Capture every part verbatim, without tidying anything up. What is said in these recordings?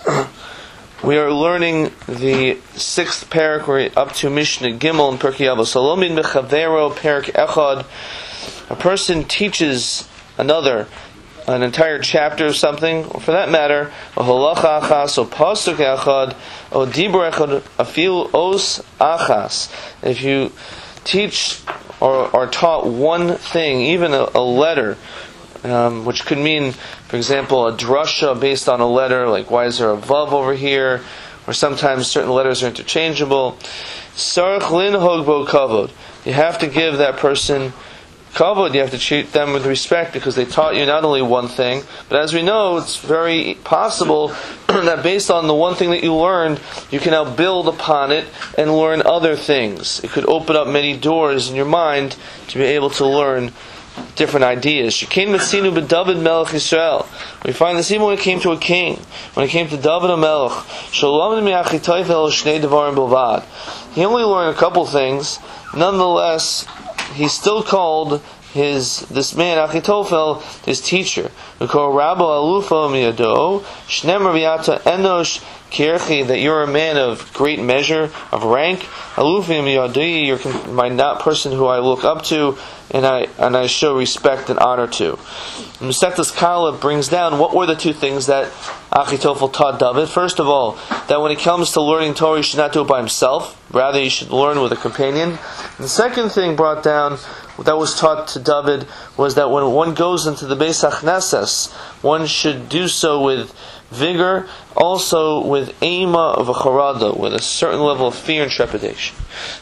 We are learning the sixth parak. We're up to Mishnah Gimel and Pirkei Avos. Salomin mechavero parak echad. A person teaches another an entire chapter of something, or for that matter, a halacha achas, or pasuk echad, or dibur echad, afil os achas. If you teach or are taught one thing, even a, a letter, um, which could mean, for example, a drasha based on a letter, like why is there a vav over here, or sometimes certain letters are interchangeable. Sarach linhog bo kavod. You have to give that person kavod. You have to treat them with respect because they taught you not only one thing, but as we know, it's very possible that based on the one thing that you learned, you can now build upon it and learn other things. It could open up many doors in your mind to be able to learn different ideas. Shekain Metzinu b'David Melech Yisrael. We find this even when it came to a king. When it came to David HaMelech, Shalom mi'achitophel shnei devarim bilvad. He only learned a couple things. Nonetheless, he still called his this man Achitophel his teacher. We call Rabbo Alufa miyado shnemer v'yata enosh kirchi, that you're a man of great measure of rank. Alufi miyadi, you're my not person who I look up to, and I and I show respect and honor to. Mesechtas Kaleb brings down what were the two things that Achitophel taught David. First of all, that when it comes to learning Torah, you should not do it by himself. Rather, you should learn with a companion. And the second thing brought down that was taught to David was that when one goes into the Beis HaKnesses, one should do so with vigor, also with ema of a charada, with a certain level of fear and trepidation.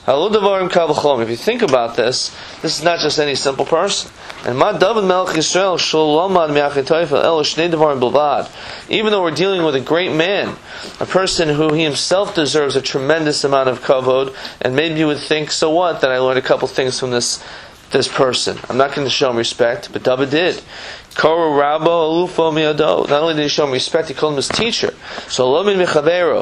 If you think about this, this is not just any simple person. And Ma David Melech Yisrael Shalomad mi'achitophel el shnei devarim bilvad. Even though we're dealing with a great man, a person who he himself deserves a tremendous amount of kavod, and maybe you would think, so what, that I learned a couple things from this this person. I'm not going to show him respect, but David did. Koro Rabbo Alufo Miyado. Not only did he show him respect, he called him his teacher. So Lomin Mechavero,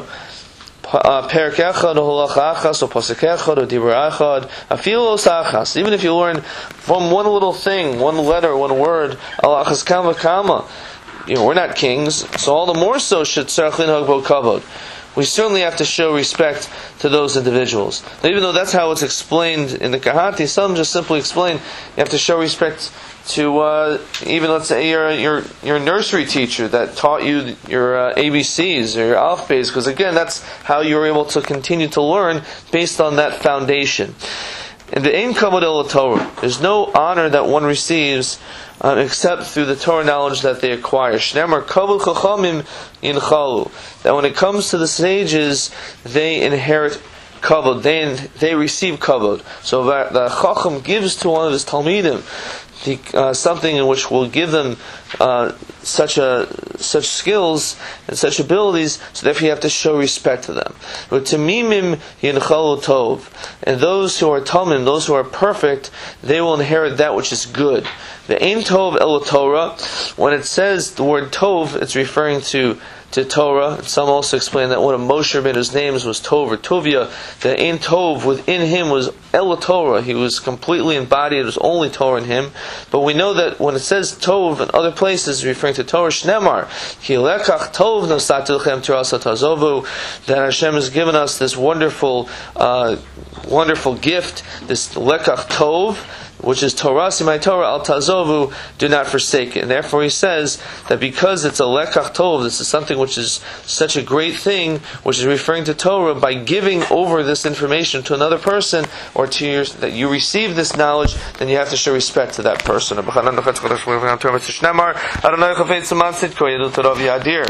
Perak Echad, or Halacha Achas, or Pasuk Echad, or Dibur Echad, Afilos Achas. Even if you learn from one little thing, one letter, one word, Alachas Kama Kama. You know, we're not kings, so all the more so should Sarach Linhog Bo Kavod. We certainly have to show respect to those individuals. Now, even though that's how it's explained in the Kahati, some just simply explain you have to show respect to uh, even, let's say, your your your nursery teacher that taught you your uh, A B Cs or your alphabets, because again, that's how you're able to continue to learn based on that foundation. In the Ein Kavod El Torah, there's no honor that one receives um, except through the Torah knowledge that they acquire. Shneimar Kavod Chachamim Yinchalu. That when it comes to the sages, they inherit kavod. They they receive kavod. So that the Chacham gives to one of his talmidim the, uh, something in which will give them uh, such a such skills and such abilities, so therefore you have to show respect to them. Tamimim yinchalu tov, and those who are talmim, those who are perfect, they will inherit that which is good. The Ein Tov El Torah, when it says the word Tov, it's referring to to Torah. And some also explain that one of Moshe Rabbeinu's names was Tov or Tovia. The Ein Tov within him was El Torah. He was completely embodied. It was only Torah in him. But we know that when it says Tov in other places, referring to Torah, Shnemar, Ki lekach Tov nosati lechem Torah tazovu, that Hashem has given us this wonderful, uh, wonderful gift, this lekach Tov, which is Torah, Simai Torah, Al Tazovu, do not forsake it. And therefore he says that because it's a Lekach Tov, this is something which is such a great thing, which is referring to Torah, by giving over this information to another person, or to your, that you receive this knowledge, then you have to show respect to that person.